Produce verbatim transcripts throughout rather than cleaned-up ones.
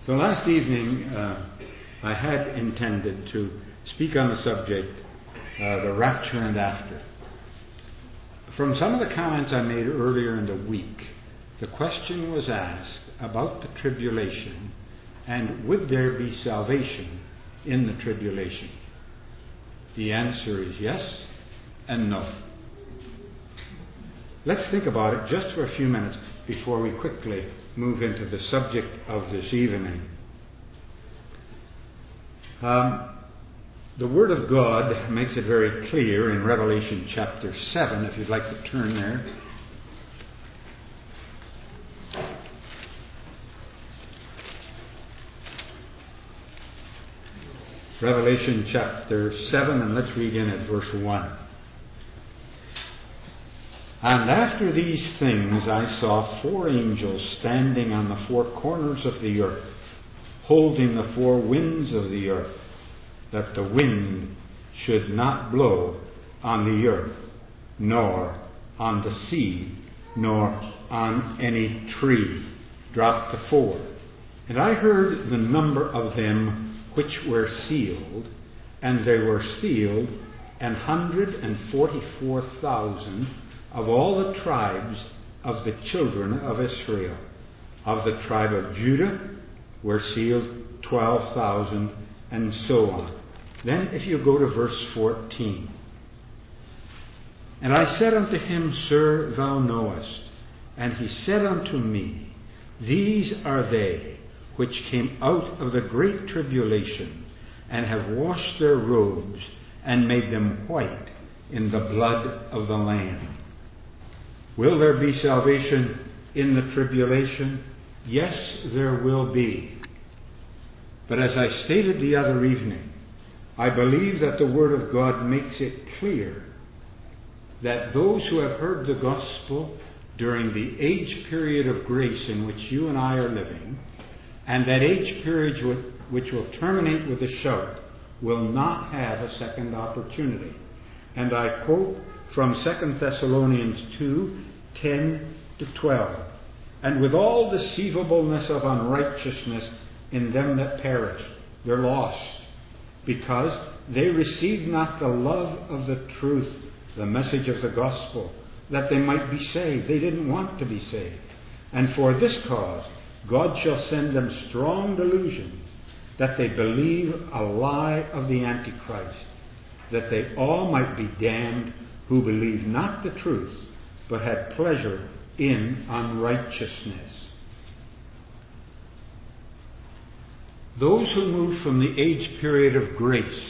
So last evening, uh, I had intended to speak on the subject, uh, the rapture and after. From some of the comments I made earlier in the week, the question was asked about the tribulation and would there be salvation in the tribulation? The answer is yes and no. Let's think about it just for a few minutes before we quickly move into the subject of this evening. Um, the Word of God makes it very clear in Revelation chapter seven, if you'd like to turn there. Revelation chapter seven, and let's read in at verse one. And after these things I saw four angels standing on the four corners of the earth, holding the four winds of the earth, that the wind should not blow on the earth, nor on the sea, nor on any tree. Drop the four. And I heard the number of them which were sealed, and they were sealed an hundred and forty-four thousand of all the tribes of the children of Israel. Of the tribe of Judah were sealed twelve thousand, and so on. Then if you go to verse fourteen. And I said unto him, Sir, thou knowest. And he said unto me, These are they which came out of the great tribulation, and have washed their robes, and made them white in the blood of the Lamb. Will there be salvation in the tribulation? Yes, there will be. But as I stated the other evening, I believe that the Word of God makes it clear that those who have heard the gospel during the age period of grace in which you and I are living, and that age period which will terminate with a shout, will not have a second opportunity. And I quote from Second Thessalonians two, ten to twelve. And with all deceivableness of unrighteousness in them that perish, they're lost, because they received not the love of the truth, the message of the gospel, that they might be saved. They didn't want to be saved. And for this cause, God shall send them strong delusion, that they believe a lie of the Antichrist, that they all might be damned who believed not the truth, but had pleasure in unrighteousness. Those who move from the age period of grace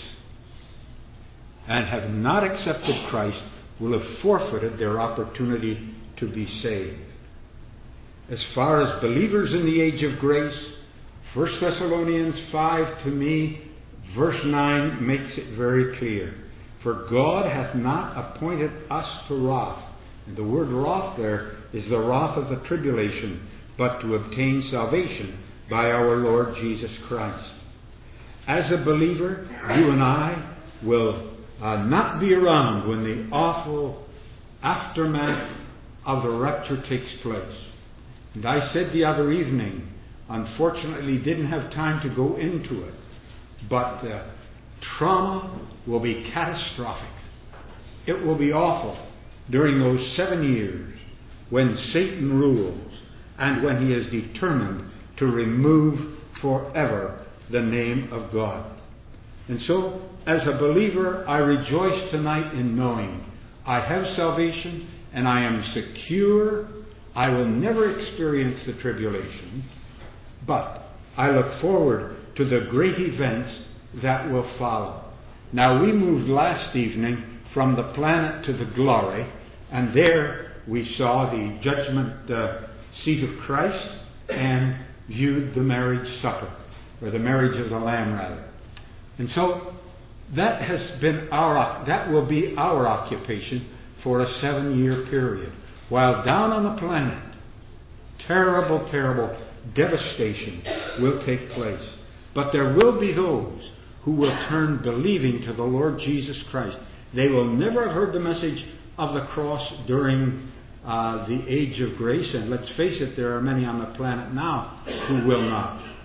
and have not accepted Christ will have forfeited their opportunity to be saved. As far as believers in the age of grace, First Thessalonians five to me, verse nine makes it very clear. For God hath not appointed us to wrath. And the word wrath there is the wrath of the tribulation, but to obtain salvation by our Lord Jesus Christ. As a believer, you and I will uh, not be around when the awful aftermath of the rapture takes place. And I said the other evening, unfortunately didn't have time to go into it, but the trauma will be catastrophic. It will be awful during those seven years when Satan rules and when he is determined to remove forever the name of God. And so, as a believer, I rejoice tonight in knowing I have salvation and I am secure. I will never experience the tribulation, but I look forward to the great events that will follow. Now, we moved last evening from the planet to the glory, and there we saw the judgment uh, seat of Christ and viewed the marriage supper, or the marriage of the Lamb, rather. And so that has been our that will be our occupation for a seven-year period. While down on the planet, terrible, terrible devastation will take place. But there will be those who will turn believing to the Lord Jesus Christ. They will never have heard the message of the cross during uh, the age of grace. And let's face it, there are many on the planet now who will not.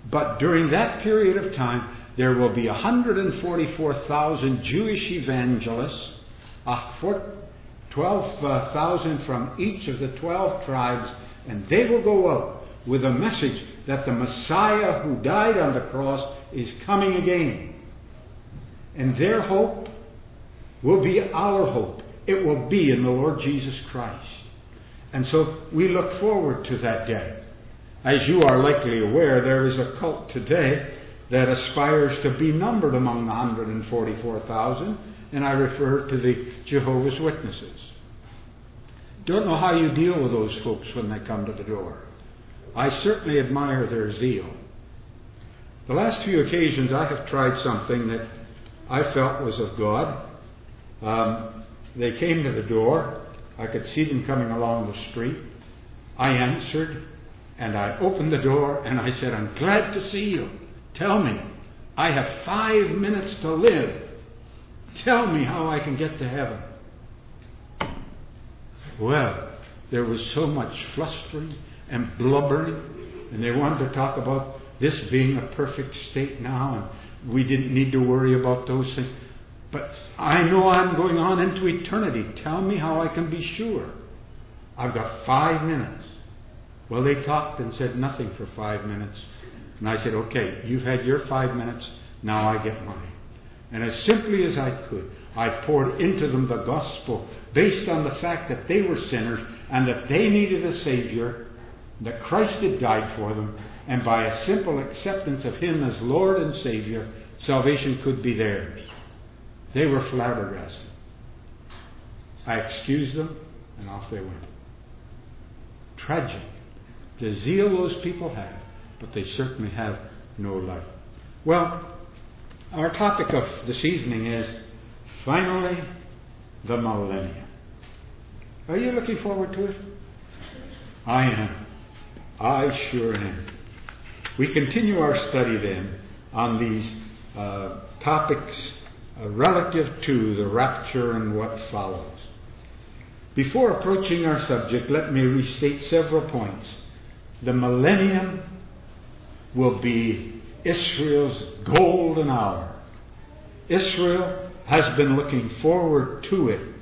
But during that period of time, there will be one hundred forty-four thousand Jewish evangelists, twelve thousand from each of the twelve tribes, and they will go out with a message that the Messiah who died on the cross is coming again. And their hope will be our hope. It will be in the Lord Jesus Christ. And so we look forward to that day. As you are likely aware, there is a cult today that aspires to be numbered among the one hundred forty-four thousand, and I refer to the Jehovah's Witnesses. Don't know how you deal with those folks when they come to the door. I certainly admire their zeal. The last few occasions I have tried something that I felt was of God. Um, they came to the door. I could see them coming along the street. I answered, and I opened the door, and I said, "I'm glad to see you. Tell me, I have five minutes to live. Tell me how I can get to heaven." Well, there was so much flustering and blubbering, and they wanted to talk about this being a perfect state now, and we didn't need to worry about those things. But I know I'm going on into eternity. Tell me how I can be sure. I've got five minutes. Well, they talked and said nothing for five minutes. And I said, "Okay, you've had your five minutes, now I get mine." And as simply as I could, I poured into them the gospel based on the fact that they were sinners and that they needed a Savior, that Christ had died for them, and by a simple acceptance of Him as Lord and Savior, salvation could be theirs. They were flabbergasted. I excused them, and off they went. Tragic. The zeal those people have, but they certainly have no life. Well, our topic of this evening is, finally, the millennium. Are you looking forward to it? I am. I sure am. We continue our study then on these uh, topics uh, relative to the rapture and what follows. Before approaching our subject, let me restate several points. The millennium will be Israel's golden hour. Israel has been looking forward to it,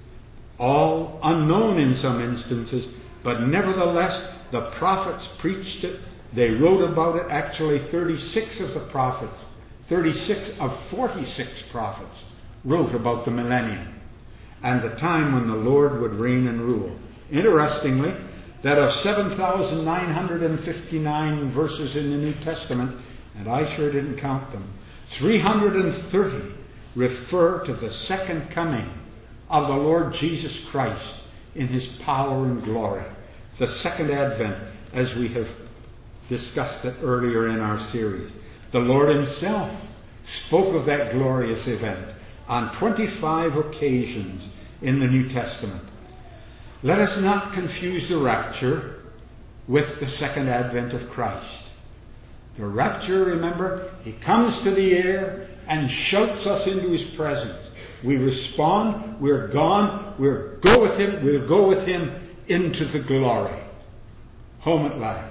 all unknown in some instances, but nevertheless the prophets preached it. They wrote about it. Actually, thirty-six of the prophets, thirty-six of forty-six prophets wrote about the millennium and the time when the Lord would reign and rule. Interestingly, that of seven thousand nine hundred fifty-nine verses in the New Testament, and I sure didn't count them, three hundred thirty refer to the second coming of the Lord Jesus Christ in His power and glory. The second advent, as we have discussed it earlier in our series. The Lord Himself spoke of that glorious event on twenty-five occasions in the New Testament. Let us not confuse the rapture with the second advent of Christ. The rapture, remember, He comes to the air and shouts us into His presence. We respond, we're gone, we'll go with Him, we'll go with Him into the glory. Home at last.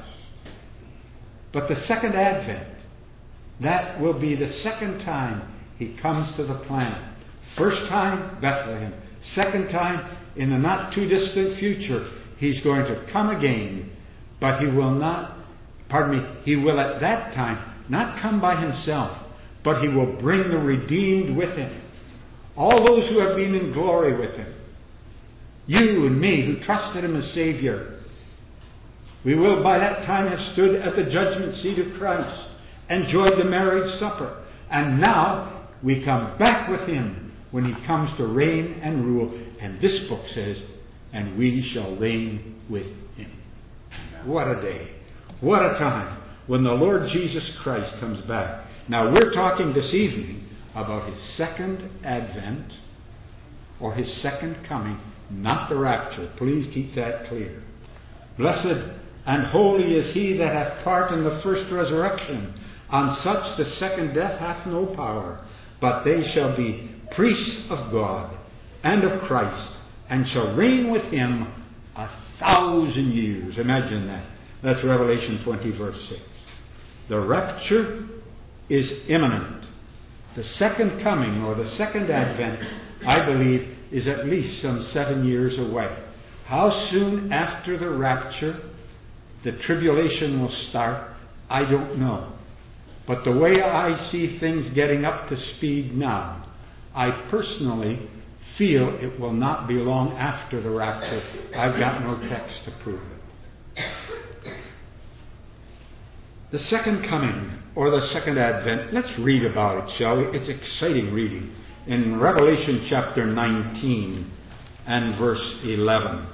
But the second advent, that will be the second time He comes to the planet. First time, Bethlehem. Second time, in the not too distant future, He's going to come again, but He will not, pardon me, He will at that time not come by Himself, but He will bring the redeemed with Him. All those who have been in glory with Him. You and me who trusted Him as Savior. We will by that time have stood at the judgment seat of Christ, enjoyed the marriage supper, and now we come back with Him when He comes to reign and rule. And this book says, and we shall reign with Him. What a day. What a time when the Lord Jesus Christ comes back. Now we're talking this evening about His second advent or His second coming, not the rapture. Please keep that clear. Blessed and holy is he that hath part in the first resurrection. On such the second death hath no power, but they shall be priests of God and of Christ, and shall reign with Him a thousand years. Imagine that. That's Revelation twenty, verse six. The rapture is imminent. The second coming, or the second advent, I believe, is at least some seven years away. How soon after the rapture the tribulation will start, I don't know. But the way I see things getting up to speed now, I personally feel it will not be long after the rapture. I've got no text to prove it. The second coming, or the second advent, let's read about it, shall we? It's exciting reading. In Revelation chapter nineteen and verse eleven.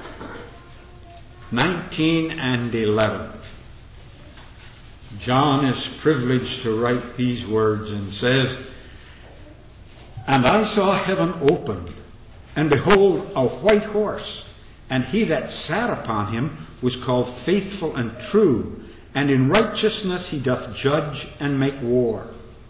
nineteen and eleven. John is privileged to write these words and says, "And I saw heaven opened, and behold, a white horse, and he that sat upon him was called Faithful and True, and in righteousness he doth judge and make war.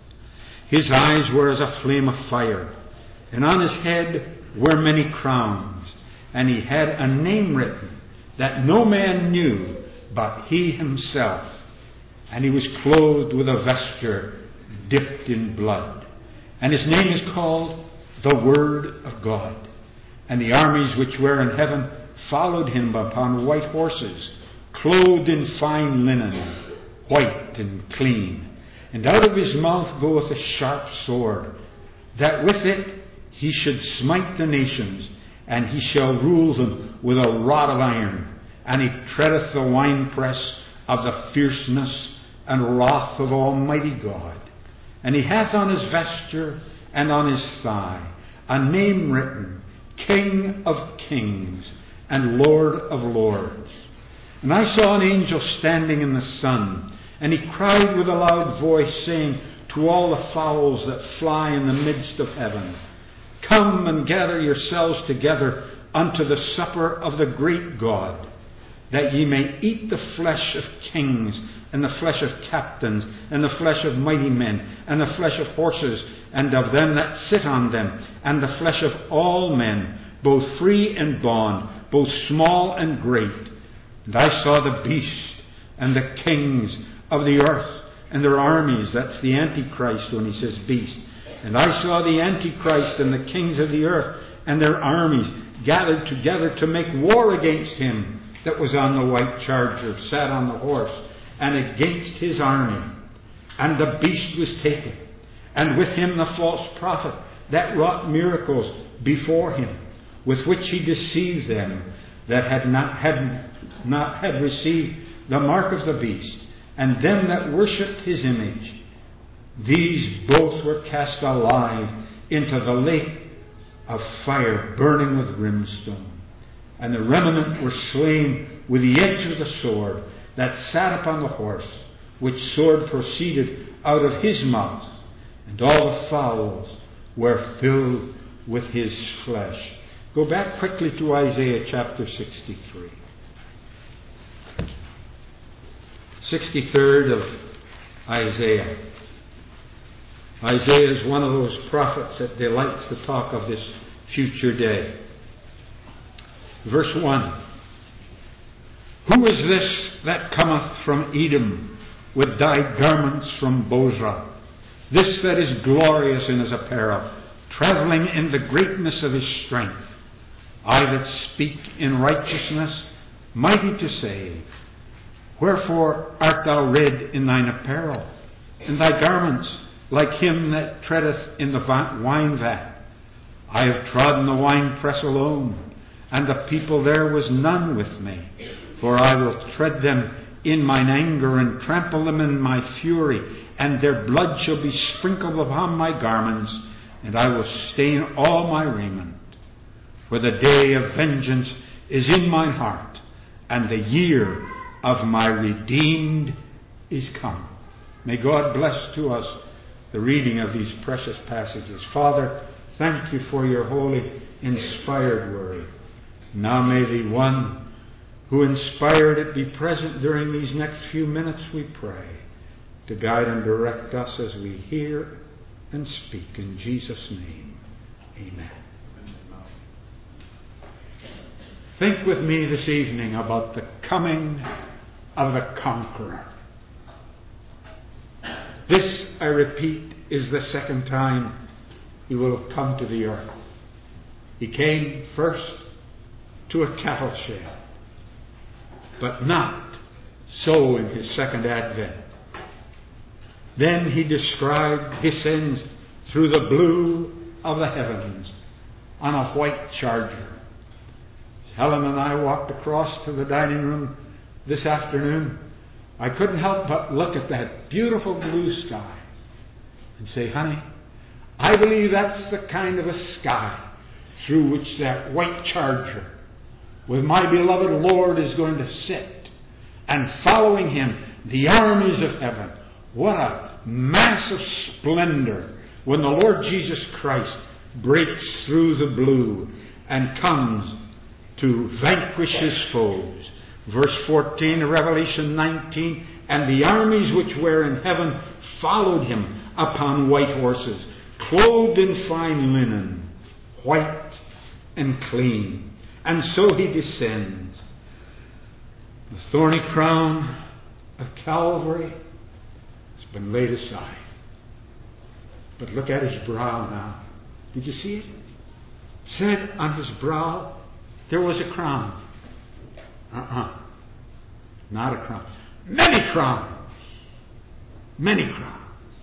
His eyes were as a flame of fire, and on his head were many crowns, and he had a name written that no man knew but he himself. And he was clothed with a vesture dipped in blood. And his name is called the Word of God. And the armies which were in heaven followed him upon white horses, clothed in fine linen, white and clean. And out of his mouth goeth a sharp sword, that with it he should smite the nations, and he shall rule them with a rod of iron. And he treadeth the winepress of the fierceness and wrath of Almighty God. And he hath on his vesture and on his thigh a name written, King of Kings and Lord of Lords. And I saw an angel standing in the sun, and he cried with a loud voice, saying to all the fowls that fly in the midst of heaven, Come and gather yourselves together unto the supper of the great God, that ye may eat the flesh of kings, and the flesh of captains, and the flesh of mighty men, and the flesh of horses, and of them that sit on them, and the flesh of all men, both free and bond, both small and great. And I saw the beast, and the kings of the earth, and their armies. That's the Antichrist when he says beast. And I saw the Antichrist and the kings of the earth, and their armies, gathered together to make war against him that was on the white charger, sat on the horse, and against his army. And the beast was taken, and with him the false prophet that wrought miracles before him, with which he deceived them that had not had not had received the mark of the beast, and them that worshipped his image. These both were cast alive into the lake of fire burning with brimstone. And the remnant were slain with the edge of the sword that sat upon the horse, which sword proceeded out of his mouth, and all the fowls were filled with his flesh. Go back quickly to Isaiah chapter sixty-three. sixty-third of Isaiah. Isaiah is one of those prophets that delights to talk of this future day. Verse one. Who is this that cometh from Edom with dyed garments from Bozrah? This that is glorious in his apparel, travelling in the greatness of his strength. I that speak in righteousness, mighty to save. Wherefore art thou red in thine apparel, and thy garments like him that treadeth in the wine vat? I have trodden the winepress alone, and the people there was none with me. For I will tread them in mine anger, and trample them in my fury, and their blood shall be sprinkled upon my garments, and I will stain all my raiment. For the day of vengeance is in mine heart, and the year of my redeemed is come. May God bless to us the reading of these precious passages. Father, thank you for your holy, inspired word. Now may the one who inspired it be present during these next few minutes, we pray, to guide and direct us as we hear and speak. In Jesus' name, amen. Think with me this evening about the coming of the conqueror. This, I repeat, is the second time he will have come to the earth. He came first to a cattle shed, but not so in his second advent. Then he described his sins through the blue of the heavens on a white charger. Helen and I walked across to the dining room this afternoon. I couldn't help but look at that beautiful blue sky and say, honey, I believe that's the kind of a sky through which that white charger with my beloved Lord is going to sit, and following him, the armies of heaven. What a mass of splendor when the Lord Jesus Christ breaks through the blue and comes to vanquish his foes. Verse fourteen of Revelation nineteen, and the armies which were in heaven followed him upon white horses, clothed in fine linen, white and clean. And so he descends. The thorny crown of Calvary has been laid aside. But look at his brow now. Did you see it? Said on his brow there was a crown. Uh-uh. Not a crown. Many crowns. Many crowns.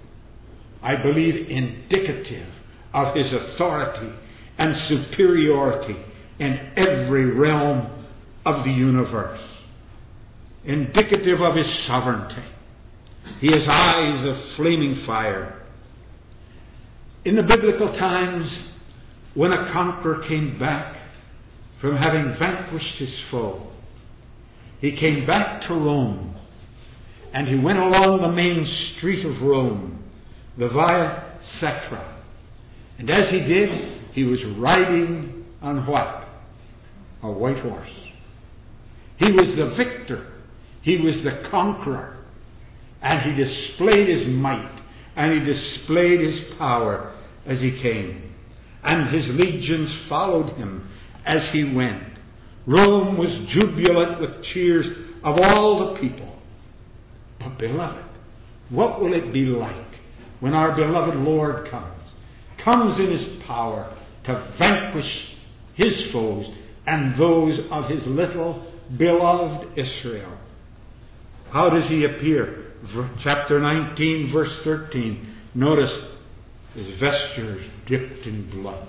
I believe indicative of his authority and superiority in every realm of the universe. Indicative of his sovereignty. He has eyes of flaming fire. In the biblical times, when a conqueror came back from having vanquished his foe, he came back to Rome, and he went along the main street of Rome, the Via Sacra. And as he did, he was riding on what? A white horse. He was the victor. He was the conqueror. And he displayed his might, and he displayed his power as he came. And his legions followed him as he went. Rome was jubilant with cheers of all the people. But beloved, what will it be like when our beloved Lord comes? Comes in his power to vanquish his foes and those of his little beloved Israel. How does he appear? Chapter nineteen, verse thirteen. Notice his vestures dipped in blood.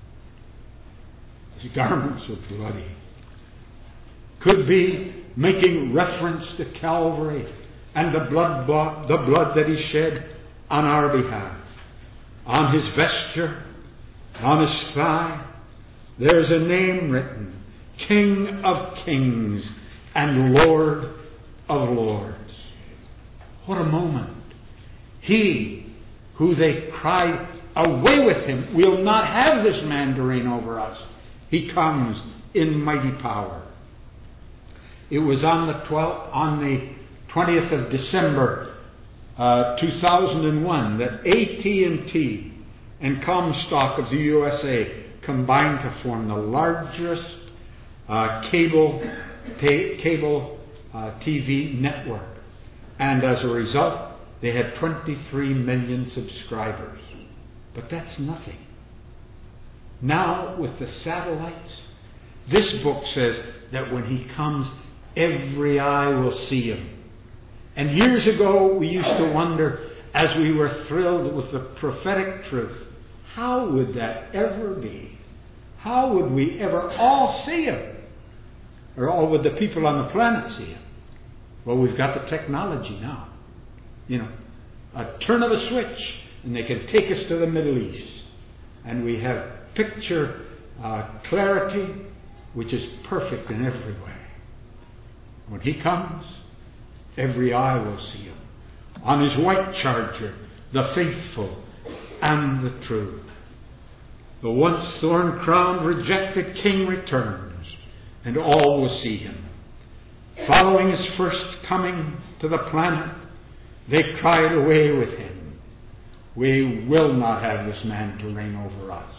His garments were bloody. Could be making reference to Calvary and the blood, bought, the blood that he shed on our behalf. On his vesture, on his thigh, there's a name written, King of Kings and Lord of Lords. What a moment. He who they cried, away with him, we'll not have this man to reign over us. He comes in mighty power. It was on the twelfth, on the twentieth of December, uh, two thousand one, that A T and T and Comstock of the U S A combined to form the largest uh, cable ta- cable uh, T V network, and as a result, they had twenty-three million subscribers. But that's nothing. Now, with the satellites, this book says that when he comes, every eye will see him. And years ago, we used to wonder, as we were thrilled with the prophetic truth, how would that ever be? How would we ever all see him? Or all would the people on the planet see him? Well, we've got the technology now. You know, a turn of a switch, and they can take us to the Middle East. And we have picture uh, clarity, which is perfect in every way. When he comes, every eye will see him. On his white charger, the faithful and the true. The once thorn-crowned, rejected king returns, and all will see him. Following his first coming to the planet, they cried, away with him. We will not have this man to reign over us.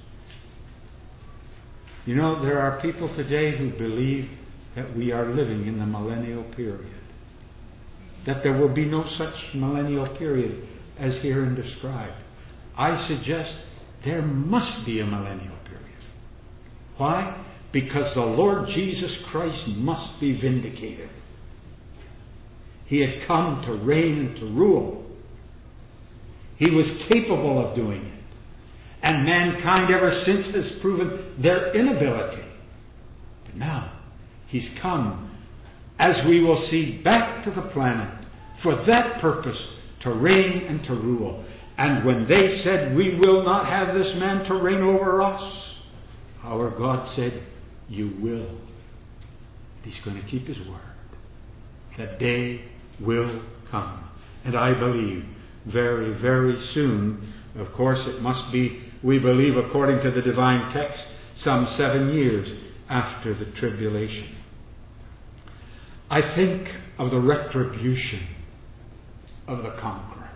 You know, there are people today who believe that we are living in the millennial period. that there will be no such millennial period as herein described. I suggest there must be a millennial period. Why? Because the Lord Jesus Christ must be vindicated. He had come to reign and to rule. He was capable of doing it. And mankind ever since has proven their inability. But now, He's come, as we will see, back to the planet for that purpose, to reign and to rule. And when they said, "We will not have this man to reign over us," our God said, "You will." He's going to keep His word. That day will come. And I believe very, very soon. Of course, it must be, we believe, according to the divine text, some seven years after the tribulation. I think of the retribution of the conqueror.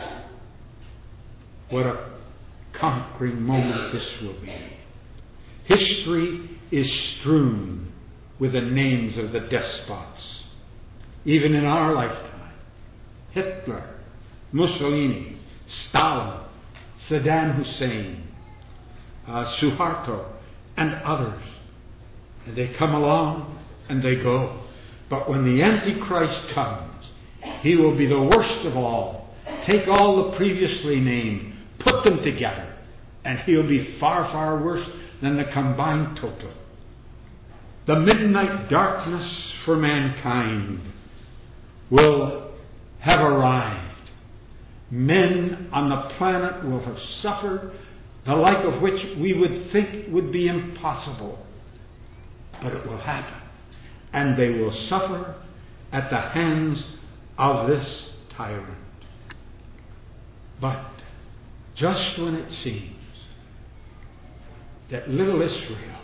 What a conquering moment this will be. History is strewn with the names of the despots, even in our lifetime. Hitler, Mussolini, Stalin, Saddam Hussein, uh, Suharto, and others. And they come along and they go. But when the Antichrist comes, he will be the worst of all. Take all the previously named, put them together, and he'll be far, far worse than the combined total. The midnight darkness for mankind will have arrived. Men on the planet will have suffered the like of which we would think would be impossible. But it will happen. And they will suffer at the hands of this tyrant. But just when it seems that little Israel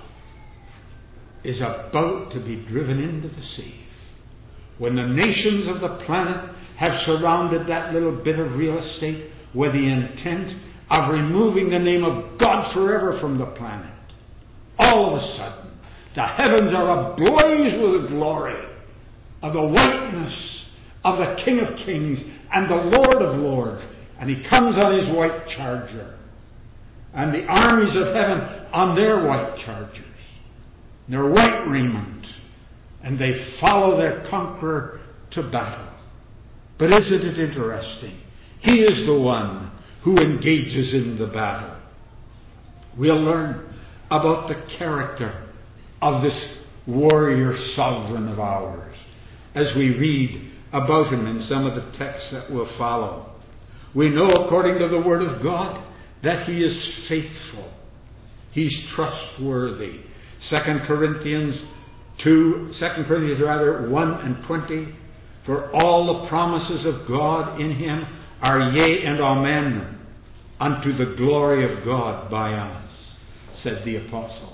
is about to be driven into the sea, when the nations of the planet have surrounded that little bit of real estate with the intent of removing the name of God forever from the planet, all of a sudden, the heavens are ablaze with the glory of the whiteness of the King of Kings and the Lord of Lords. And He comes on His white charger. And the armies of heaven on their white chargers. Their white raiment. And they follow their conqueror to battle. But isn't it interesting? He is the one who engages in the battle. We'll learn about the character of this warrior sovereign of ours as we read about him in some of the texts that will follow. We know, according to the Word of God, that he is faithful. He's trustworthy. Second Corinthians two, Second Corinthians rather one and twenty. For all the promises of God in him are yea and amen, unto the glory of God by us, said the apostle.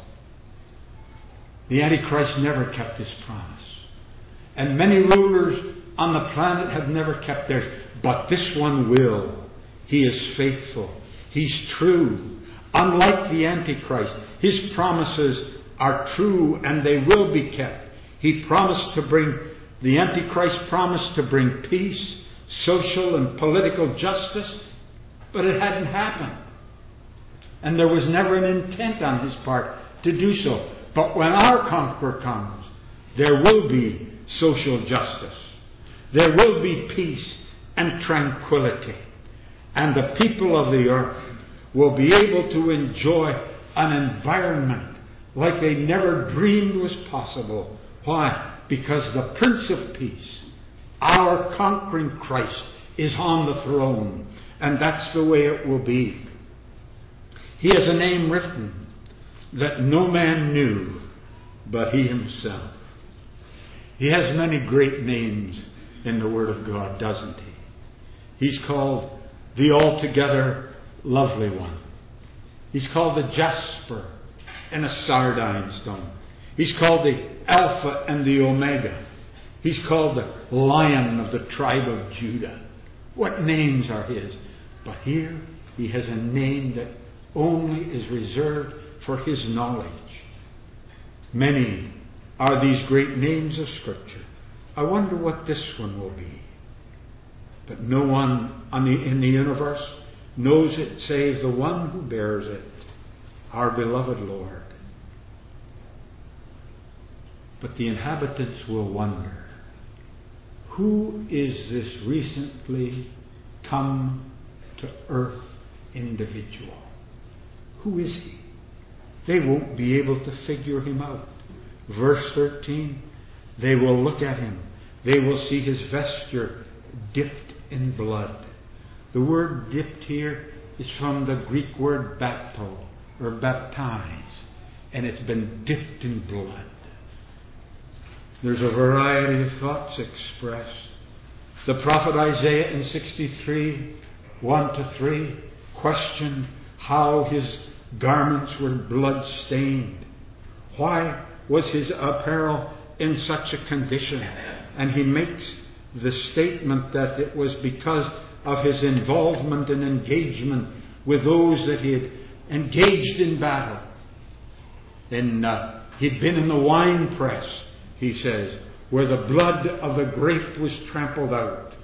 The Antichrist never kept his promise. And many rulers on the planet have never kept theirs. But this one will. He is faithful. He's true. Unlike the Antichrist, his promises are true and they will be kept. He promised to bring, the Antichrist promised to bring peace, social and political justice, but it hadn't happened. And there was never an intent on his part to do so. But when our conqueror comes, there will be social justice. There will be peace and tranquility. And the people of the earth will be able to enjoy an environment like they never dreamed was possible. Why? Because the Prince of Peace, our conquering Christ, is on the throne. And that's the way it will be. He has a name written that no man knew but he himself. He has many great names in the Word of God, doesn't he? He's called the altogether lovely one. He's called the jasper and a sardine stone. He's called the Alpha and the Omega. He's called the Lion of the tribe of Judah. What names are his? But here he has a name that only is reserved for his knowledge. Many are these great names of Scripture. I wonder what this one will be. But no one on the, in the universe knows it save the one who bears it, our beloved Lord. But the inhabitants will wonder, who is this recently come to earth individual? Who is he? They won't be able to figure him out. Verse thirteen, they will look at him. They will see his vesture dipped in blood. The word dipped here is from the Greek word bapto, or baptize, and it's been dipped in blood. There's a variety of thoughts expressed. The prophet Isaiah in sixty-three, one to three, questioned how his garments were blood-stained. Why was his apparel in such a condition? And he makes the statement that it was because of his involvement and engagement with those that he had engaged in battle. And uh, he'd been in the wine press, he says, where the blood of the grape was trampled out,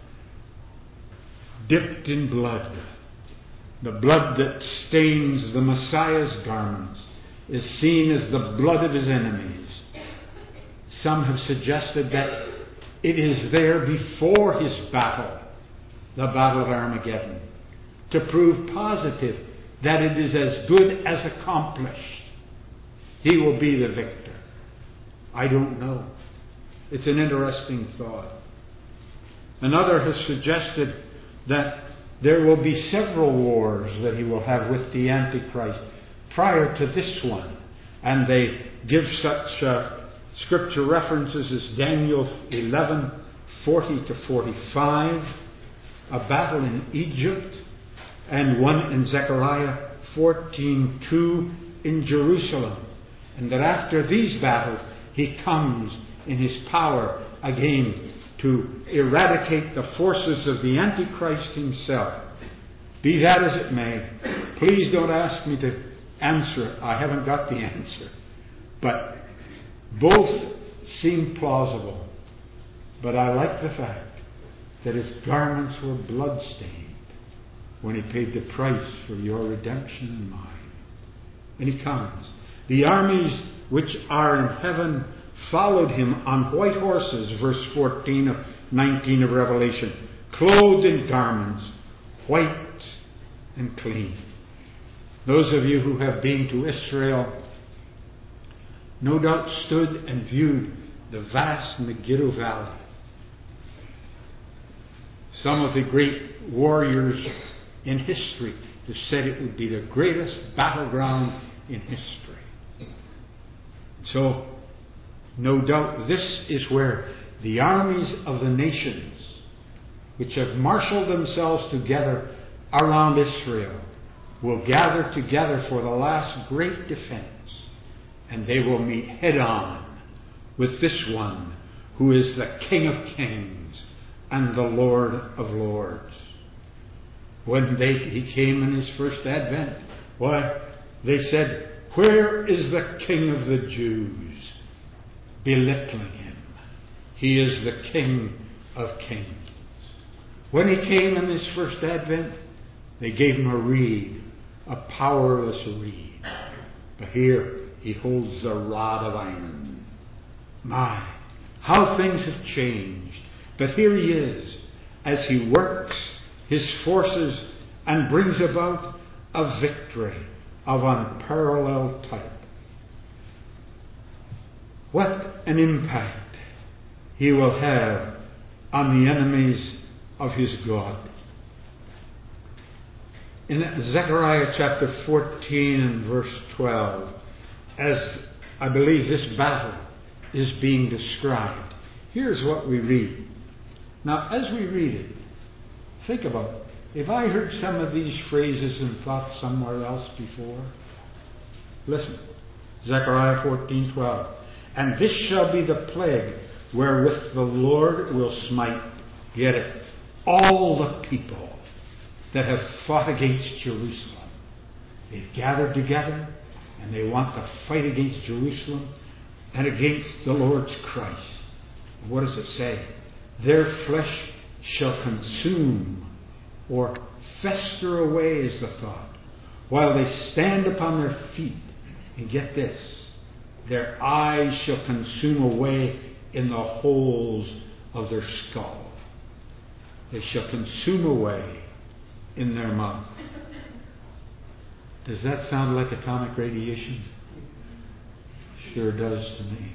dipped in blood. The blood that stains the Messiah's garments is seen as the blood of his enemies. Some have suggested that it is there before his battle, the battle of Armageddon, to prove positive that it is as good as accomplished. He will be the victor. I don't know. It's an interesting thought. Another has suggested that there will be several wars that he will have with the Antichrist prior to this one. And they give such uh, scripture references as Daniel eleven, forty to forty-five, a battle in Egypt, and one in Zechariah fourteen, two in Jerusalem. And that after these battles, he comes in his power again to eradicate the forces of the Antichrist himself. Be that as it may, please don't ask me to answer it. I haven't got the answer. But both seem plausible. But I like the fact that his garments were blood-stained when he paid the price for your redemption and mine. And he comes. The armies which are in heaven followed him on white horses, verse fourteen of nineteen of Revelation, clothed in garments, white and clean. Those of you who have been to Israel no doubt stood and viewed the vast Megiddo Valley. Some of the great warriors in history have said it would be the greatest battleground in history. So, no doubt this is where the armies of the nations, which have marshaled themselves together around Israel, will gather together for the last great defense. And they will meet head on with this one who is the King of Kings and the Lord of Lords. When they, he came in his first advent, why, they said, "Where is the King of the Jews?" Belittling him. He is the King of Kings. When he came in his first advent, they gave him a reed, a powerless reed. But here, he holds the rod of iron. My, how things have changed. But here he is, as he works his forces and brings about a victory of unparalleled type. What an impact he will have on the enemies of his God. In Zechariah chapter fourteen and verse twelve, as I believe this battle is being described, here's what we read. Now, as we read it, think about it. If I heard some of these phrases and thought somewhere else before, listen. Zechariah fourteen twelve. And this shall be the plague wherewith the Lord will smite, get it, all the people that have fought against Jerusalem. They've gathered together and they want to fight against Jerusalem and against the Lord's Christ. What does it say? Their flesh shall consume or fester away is the thought, while they stand upon their feet. And get this, their eyes shall consume away in the holes of their skull. They shall consume away in their mouth. Does that sound like atomic radiation? Sure does to me.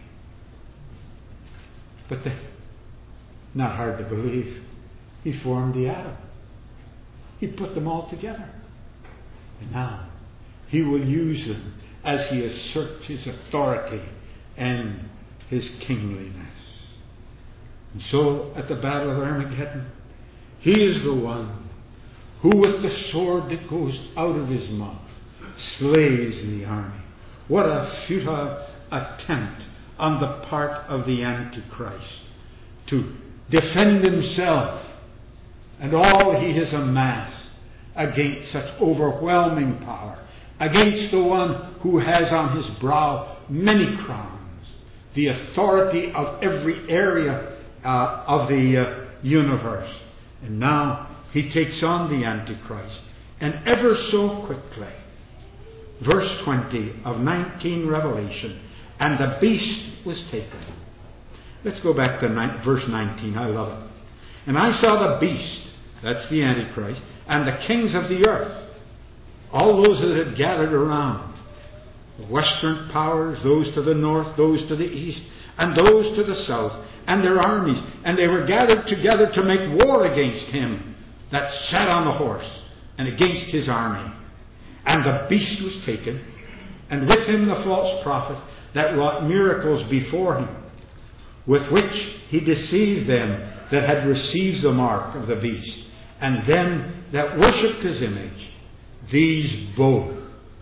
But the, not hard to believe. He formed the atom. He put them all together. And now he will use them as he asserts his authority and his kingliness. And so at the Battle of Armageddon, he is the one who with the sword that goes out of his mouth slays the army. What a futile attempt on the part of the Antichrist to defend himself and all he has amassed against such overwhelming power, against the one who has on his brow many crowns, the authority of every area uh, of the uh, universe. And now he takes on the Antichrist, and ever so quickly. Verse twenty of nineteen Revelation, and the beast was taken. Let's go back to ni- verse nineteen. I love it. And I saw the beast, that's the Antichrist, and the kings of the earth, all those that had gathered around, the western powers, those to the north, those to the east, and those to the south, and their armies, and they were gathered together to make war against him that sat on the horse, and against his army. And the beast was taken, and with him the false prophet that wrought miracles before him, with which he deceived them that had received the mark of the beast, and them that worshipped his image. These both,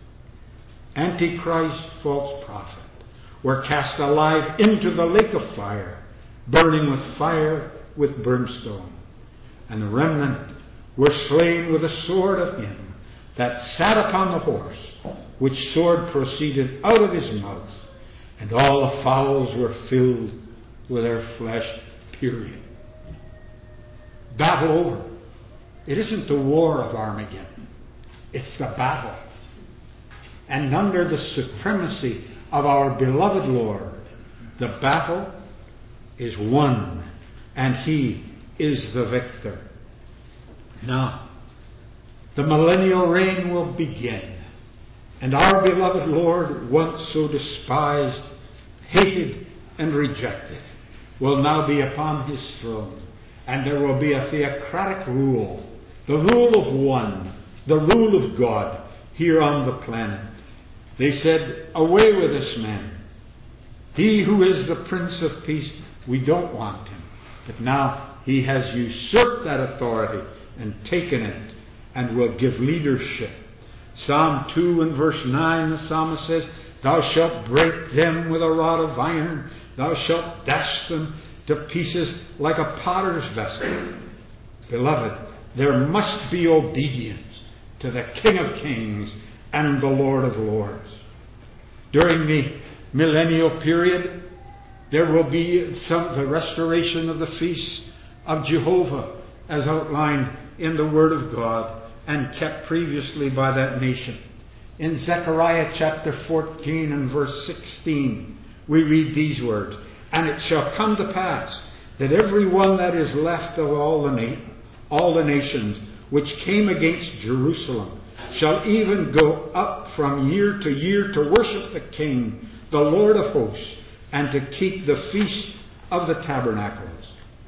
Antichrist, false prophet, were cast alive into the lake of fire, burning with fire with brimstone. And the remnant were slain with the sword of him that sat upon the horse, which sword proceeded out of his mouth, and all the fowls were filled with their flesh. Period. Battle over. It isn't the war of Armageddon. It's the battle. And under the supremacy of our beloved Lord, the battle is won, and he is the victor. Now, the millennial reign will begin, and our beloved Lord, once so despised, hated, and rejected, will now be upon his throne, and there will be a theocratic rule, the rule of one, the rule of God here on the planet. They said, away with this man. He who is the Prince of Peace, we don't want him. But now he has usurped that authority and taken it, and will give leadership. Psalm two and verse nine, the psalmist says, thou shalt break them with a rod of iron, thou shalt dash them to pieces like a potter's vessel. Beloved, there must be obedience to the King of Kings and the Lord of Lords. During the millennial period, there will be some the restoration of the feast of Jehovah, as outlined in the Word of God and kept previously by that nation. In Zechariah chapter fourteen and verse sixteen, we read these words, and it shall come to pass that every one that is left of all the, na- all the nations which came against Jerusalem shall even go up from year to year to worship the King, the Lord of hosts, and to keep the feast of the tabernacles.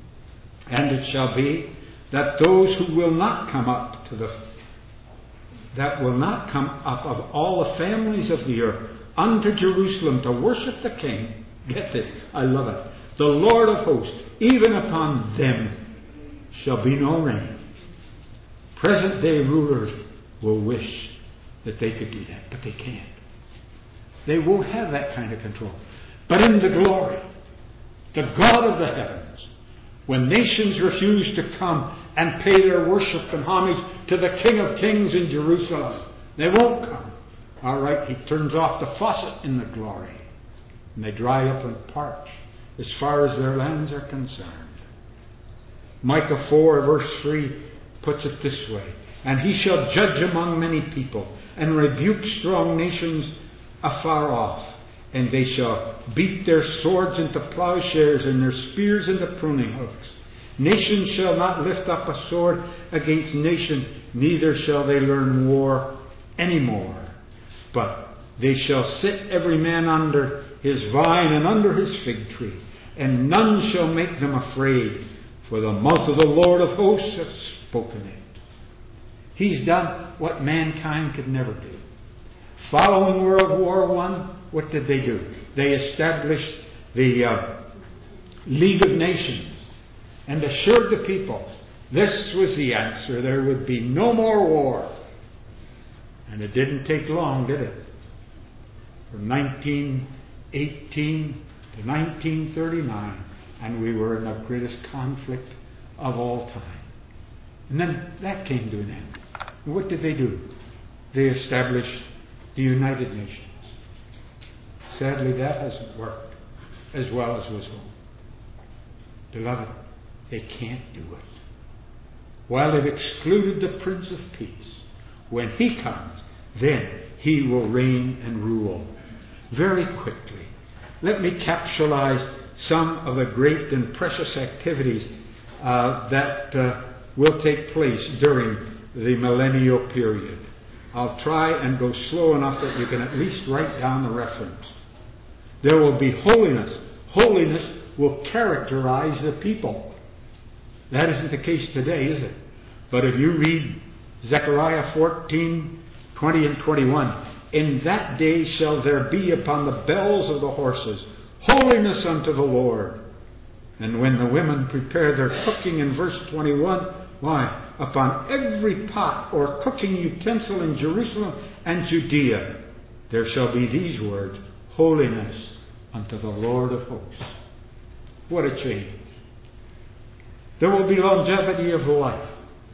And it shall be that those who will not come up to the that will not come up of all the families of the earth unto Jerusalem to worship the King, get it, I love it, the Lord of hosts, even upon them shall be no rain. Present day rulers will wish that they could do that, but they can't. They won't have that kind of control. But in the glory, the God of the heavens, when nations refuse to come and pay their worship and homage to the King of Kings in Jerusalem, they won't come. All right, he turns off the faucet in the glory, and they dry up and parch as far as their lands are concerned. Micah four, verse three, puts it this way. And he shall judge among many people, and rebuke strong nations afar off. And they shall beat their swords into plowshares, and their spears into pruning hooks. Nation shall not lift up a sword against nation, neither shall they learn war any more. But they shall sit every man under his vine and under his fig tree, and none shall make them afraid, for the mouth of the Lord of hosts hath spoken it. He's done what mankind could never do. Following World War One, what did they do? They established the uh, League of Nations and assured the people this was the answer. There would be no more war. And it didn't take long, did it? From nineteen eighteen to nineteen thirty-nine, and we were in the greatest conflict of all time. And then that came to an end. And what did they do? They established the United Nations. Sadly, that hasn't worked as well as was hoped. Beloved, they can't do it. While they've excluded the Prince of Peace, when he comes, then he will reign and rule. Very quickly, let me capsulize some of the great and precious activities uh, that uh, will take place during the millennial period. I'll try and go slow enough that you can at least write down the reference. There will be holiness. Holiness will characterize the people. That isn't the case today, is it? But if you read Zechariah fourteen, twenty and twenty-one, in that day shall there be upon the bells of the horses holiness unto the Lord. And when the women prepare their cooking in verse twenty-one, why? Upon every pot or cooking utensil in Jerusalem and Judea, there shall be these words, holiness unto the Lord of hosts. What a change. There will be longevity of life.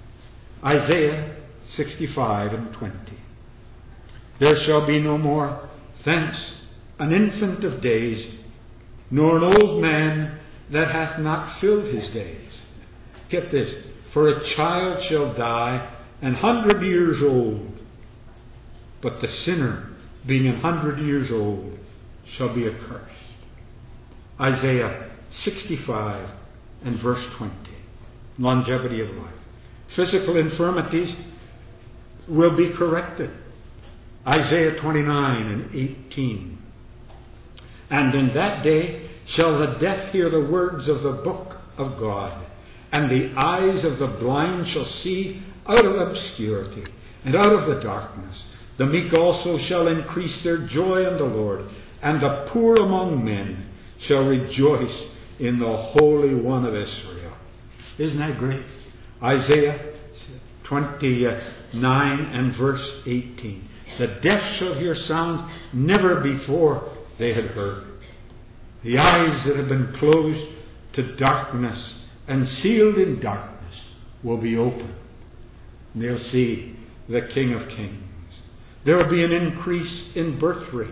Isaiah sixty-five and twenty. There shall be no more thence an infant of days, nor an old man that hath not filled his days. Get this. For a child shall die an hundred years old, but the sinner, being an hundred years old, shall be accursed. Isaiah sixty-five and verse twenty. Longevity of life. Physical infirmities will be corrected. Isaiah twenty-nine and eighteen. And in that day shall the deaf hear the words of the book of God, and the eyes of the blind shall see out of obscurity and out of the darkness. The meek also shall increase their joy in the Lord, and the poor among men shall rejoice in the Holy One of Israel. Isn't that great? Isaiah twenty-nine and verse eighteen. The deaf shall hear sounds never before they had heard. The eyes that have been closed to darkness and sealed in darkness will be opened. And they'll see the King of Kings. There will be an increase in birth rate.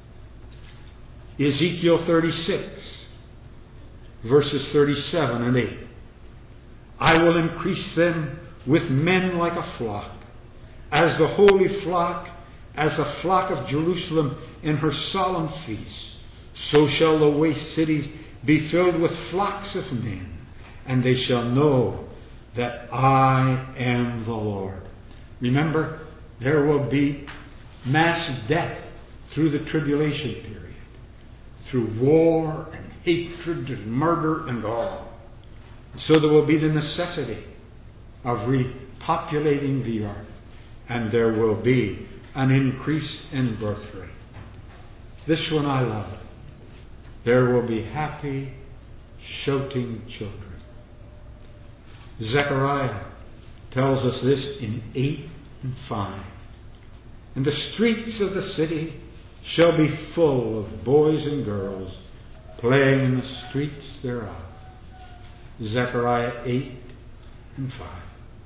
Ezekiel thirty-six, verses thirty-seven and eight. I will increase them with men like a flock, as the holy flock, as the flock of Jerusalem in her solemn feasts. So shall the waste cities be filled with flocks of men, and they shall know that I am the Lord. Remember, there will be mass death through the tribulation period, through war and hatred and murder and all. So there will be the necessity of repopulating the earth, and there will be an increase in birth rate. This one I love. There will be happy, shouting children. Zechariah tells us this in eight and five. And the streets of the city shall be full of boys and girls playing in the streets thereof. Zechariah eight and five.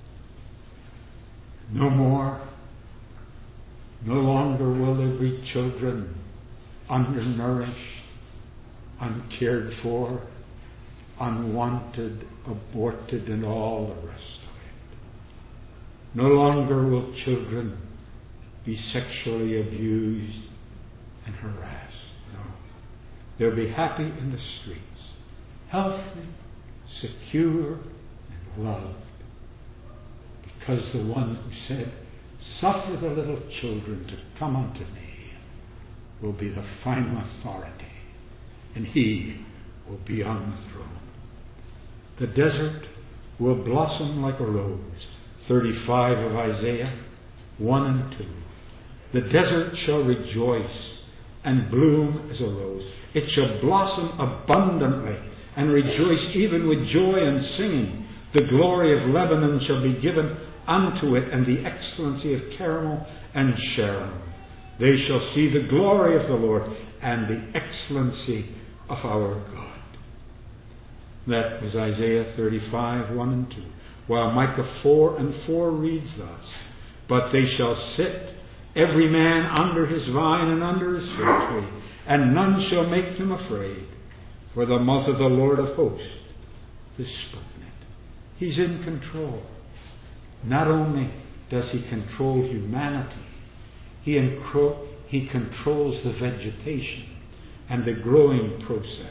No more, no longer will there be children undernourished, uncared for, unwanted, aborted, and all the rest of it. No longer will children be sexually abused and harassed. No. They'll be happy in the streets, healthy, secure, and loved. Because the one who said, "Suffer the little children to come unto me," will be the final authority, and he will be on the throne. The desert will blossom like a rose. thirty-five of Isaiah, one and two. The desert shall rejoice and bloom as a rose. It shall blossom abundantly and rejoice even with joy and singing. The glory of Lebanon shall be given unto it, and the excellency of Carmel and Sharon. They shall see the glory of the Lord and the excellency of our God. That was Isaiah thirty-five, one and two. While Micah four and four reads thus, "But they shall sit, every man under his vine and under his fig tree, and none shall make them afraid. For the mouth of the Lord of hosts has spoken it." He's in control. Not only does he control humanity, he, encro- he controls the vegetation and the growing process.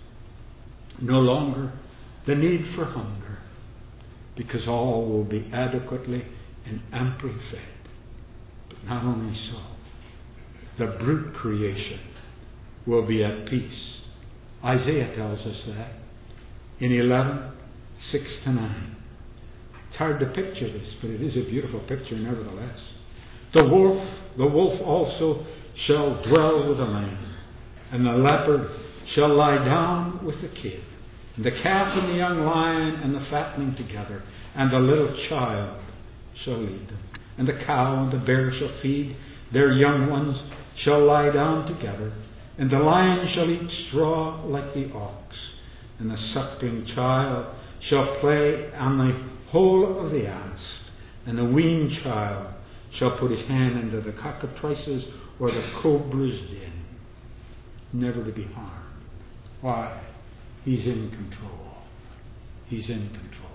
No longer the need for hunger, because all will be adequately and amply fed. But not only so, the brute creation will be at peace. Isaiah tells us that in eleven, six to nine. It's hard to picture this, but it is a beautiful picture nevertheless. The wolf, the wolf also shall dwell with the lamb, and the leopard shall lie down with the kid, and the calf and the young lion and the fatling together, and the little child shall lead them. And the cow and the bear shall feed, their young ones shall lie down together, and the lion shall eat straw like the ox, and the suckling child shall play on the hole of the asp, and the weaned child shall put his hand into the cockatrice's or the cobra's den, never to be harmed. Why? He's in control. He's in control.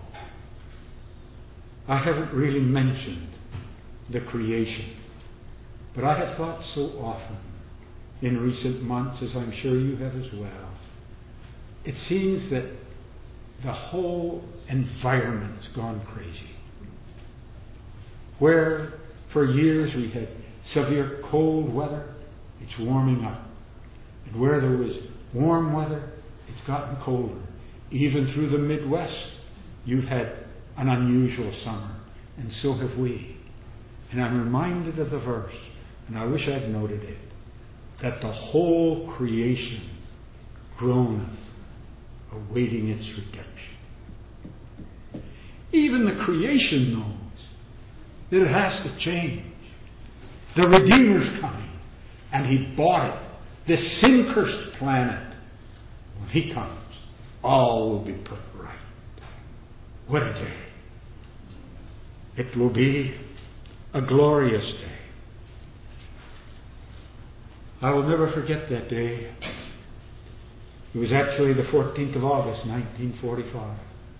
I haven't really mentioned the creation, but I have thought so often in recent months, as I'm sure you have as well, it seems that the whole environment's gone crazy. Where for years we had severe cold weather, it's warming up. And where there was warm weather, it's gotten colder. Even through the Midwest, you've had an unusual summer, and so have we. And I'm reminded of the verse, and I wish I'd noted it, that the whole creation groaneth, awaiting its redemption. Even the creation knows that it has to change. The Redeemer's coming, and He bought it. This sin-cursed planet, when He comes, all will be put right. What a day. It will be a glorious day. I will never forget that day. It was actually the fourteenth of August, nineteen forty-five.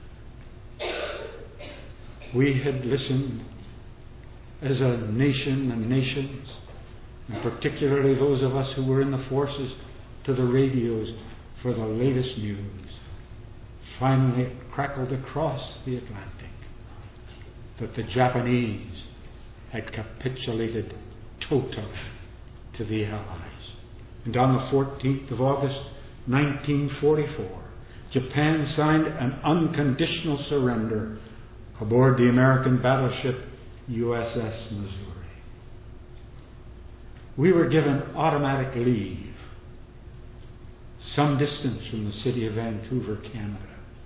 We had listened as a nation and nations, and particularly those of us who were in the forces, to the radios for the latest news. Finally it crackled across the Atlantic that the Japanese had capitulated totally to the Allies. And on the fourteenth of August, nineteen forty-four, Japan signed an unconditional surrender aboard the American battleship U S S Missouri. We were given automatic leave some distance from the city of Vancouver, Canada.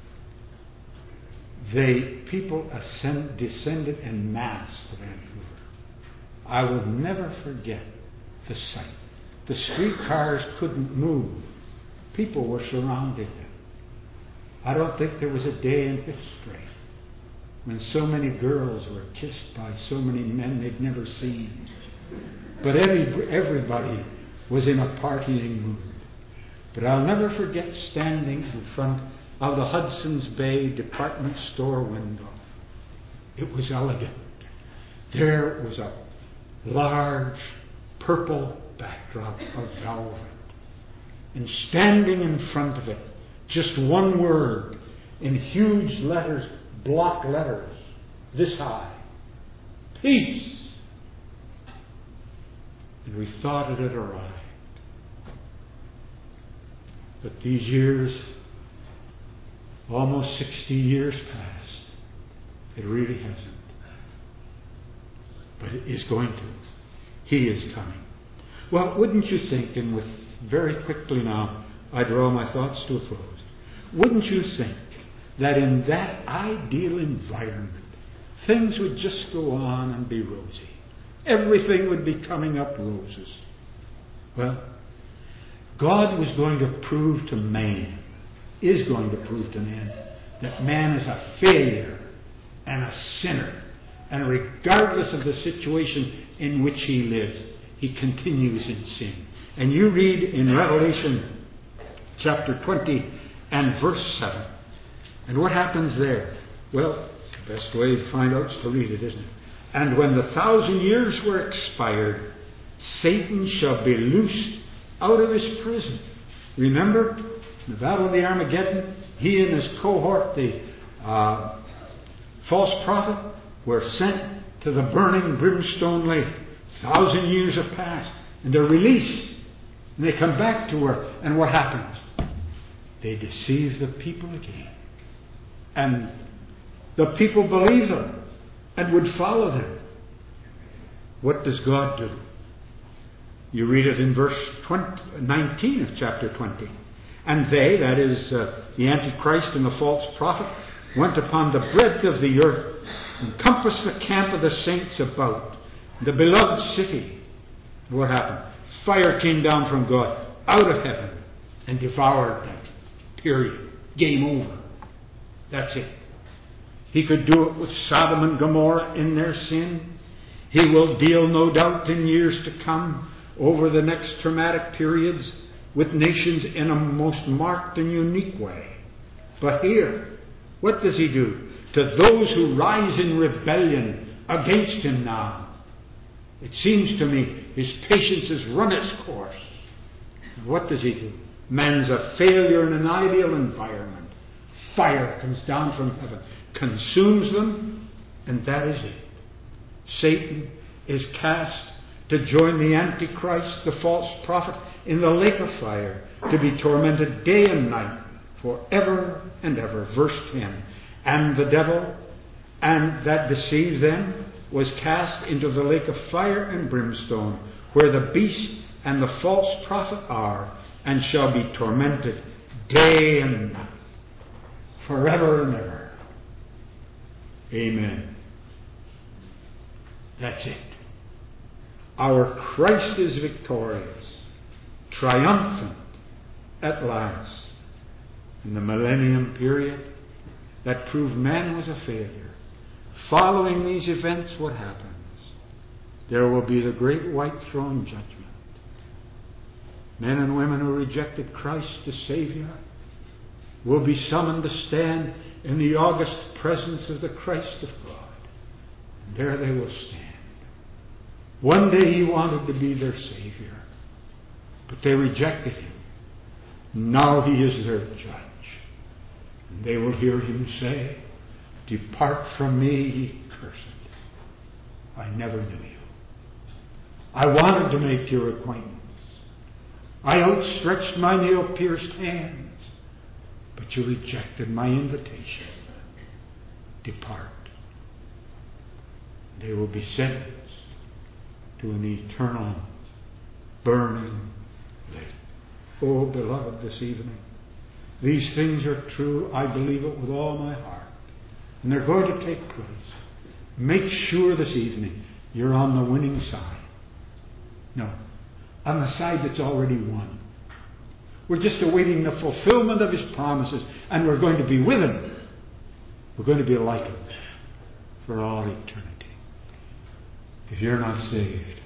They, people ascend, descended en masse to Vancouver. I will never forget the sight. The streetcars couldn't move. People were surrounding them. I don't think there was a day in history when so many girls were kissed by so many men they'd never seen. But every, everybody was in a partying mood. But I'll never forget standing in front of the Hudson's Bay department store window. It was elegant. There was a large purple backdrop of velvet. And standing in front of it, just one word in huge letters, block letters, this high. Peace. And we thought it had arrived. But these years, almost sixty years past, it really hasn't. But it is going to. He is coming. Well, wouldn't you think, and with very quickly now, I draw my thoughts to a close. Wouldn't you think that in that ideal environment, things would just go on and be rosy? Everything would be coming up roses. Well, God was going to prove to man, is going to prove to man, that man is a failure and a sinner. And regardless of the situation in which he lives, he continues in sin. And you read in Revelation chapter twenty and verse seven. And what happens there? Well, the best way to find out is to read it, isn't it? And when the thousand years were expired, Satan shall be loosed out of his prison. Remember, in the Battle of the Armageddon, he and his cohort, the uh, false prophet, were sent to the burning brimstone lake. Thousand years have passed, and they're released. And they come back to her, and what happens? They deceive the people again. And the people believe them and would follow them. What does God do? You read it in verse twenty, nineteen of chapter twenty. And they, that is uh, the Antichrist and the false prophet, went upon the breadth of the earth, encompassed the camp of the saints about, the beloved city. What happened? Fire came down from God out of heaven and devoured them. Period. Game over. That's it. He could do it with Sodom and Gomorrah in their sin. He will deal, no doubt, in years to come over the next traumatic periods with nations in a most marked and unique way. But here, what does he do? To those who rise in rebellion against him now, it seems to me his patience has run its course. And what does he do? Man's a failure in an ideal environment. Fire comes down from heaven, consumes them, and that is it. Satan is cast to join the Antichrist, the false prophet, in the lake of fire, to be tormented day and night forever and ever. Verse ten. And the devil, and that deceived them, was cast into the lake of fire and brimstone, where the beast and the false prophet are, and shall be tormented day and night, forever and ever. Amen. That's it. Our Christ is victorious, triumphant at last. In the millennium period that proved man was a failure, following these events, what happens? There will be the great white throne judgment. Men and women who rejected Christ as Savior will be summoned to stand in the august presence of the Christ of God. And there they will stand. One day he wanted to be their Savior, but they rejected him. Now he is their judge. And they will hear him say, "Depart from me, ye cursed. I never knew you. I wanted to make your acquaintance. I outstretched my nail-pierced hands, but you rejected my invitation. Depart." They will be sentenced to an eternal burning lake. Oh, beloved, this evening, these things are true. I believe it with all my heart. And they're going to take place. Make sure this evening you're on the winning side. No, on the side that's already won. We're just awaiting the fulfillment of his promises, and we're going to be with him. We're going to be like him for all eternity. If you're not saved,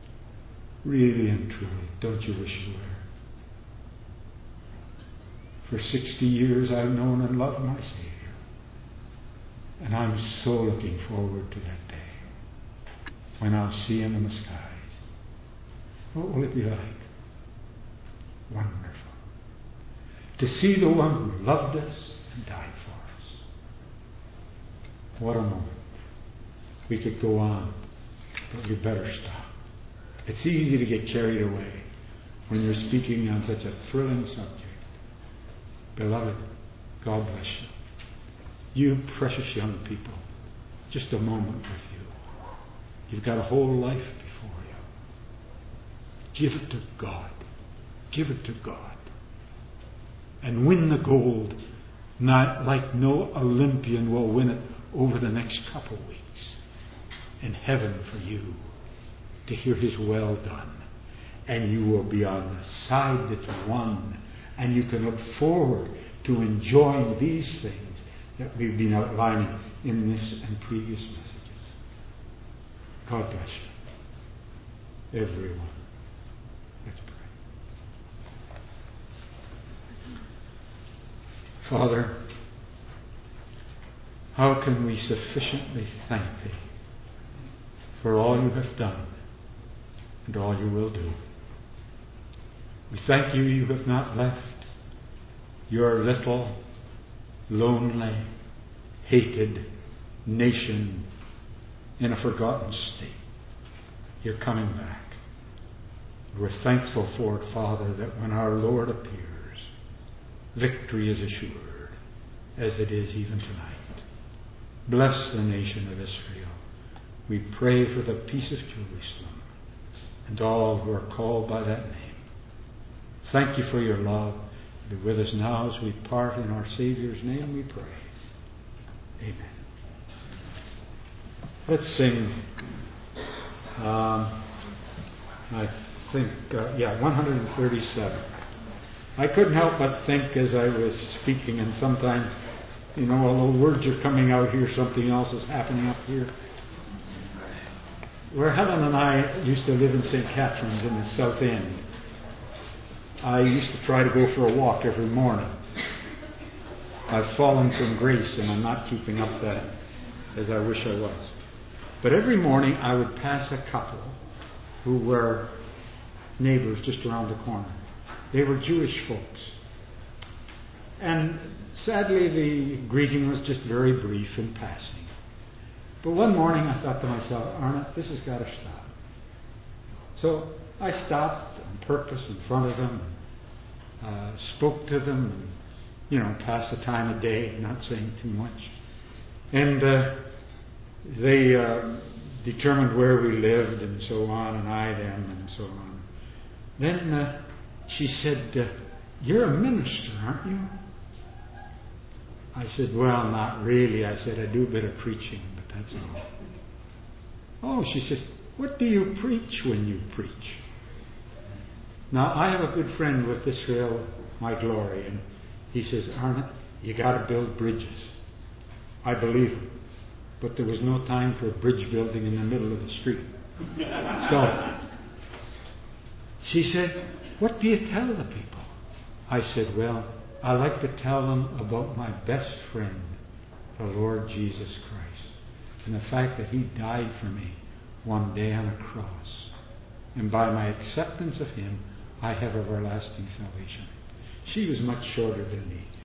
really and truly, don't you wish you were? For sixty years I've known and loved my Savior. And I'm so looking forward to that day when I'll see Him in the skies. What will it be like? Wonderful. To see the one who loved us and died for us. What a moment. We could go on, but we better stop. It's easy to get carried away when you're speaking on such a thrilling subject. Beloved, God bless you. You precious young people, just a moment with you. You've got a whole life before you. Give it to God. Give it to God. And win the gold, not like no Olympian will win it over the next couple weeks. In heaven for you to hear His well done. And you will be on the side that's won. And you can look forward to enjoying these things that we've been outlining in this and previous messages. God bless you. Everyone. Let's pray. Father, how can we sufficiently thank Thee for all You have done and all You will do? We thank You, You have not left Your little, lonely, hated nation in a forgotten state. You're coming back. We're thankful for it, Father, that when our Lord appears, victory is assured, as it is even tonight. Bless the nation of Israel. We pray for the peace of Jerusalem and all who are called by that name. Thank You for Your love. Be with us now as we part in our Savior's name, we pray. Amen. Let's sing, um, I think, uh, yeah, one thirty-seven. I couldn't help but think as I was speaking, and sometimes, you know, although words are coming out here, something else is happening up here. Where Helen and I used to live in Saint Catharines in the South End, I used to try to go for a walk every morning. I've fallen from grace and I'm not keeping up that as I wish I was. But every morning I would pass a couple who were neighbors just around the corner. They were Jewish folks. And sadly the greeting was just very brief and passing. But one morning I thought to myself, Arnott, this has got to stop. So I stopped on purpose in front of them, uh, spoke to them, and, you know, passed the time of day, not saying too much. And uh, they uh, determined where we lived and so on, and I them and so on. Then uh, she said, uh, you're a minister, aren't you? I said, well, not really. I said, I do a bit of preaching, but that's all. Oh, she said, what do you preach when you preach? Now, I have a good friend with Israel, My Glory, and he says, Arnott, you got to build bridges. I believe him. But there was no time for a bridge building in the middle of the street. So, she said, what do you tell the people? I said, well, I like to tell them about my best friend, the Lord Jesus Christ, and the fact that He died for me one day on a cross. And by my acceptance of Him, I have everlasting salvation. She was much shorter than me.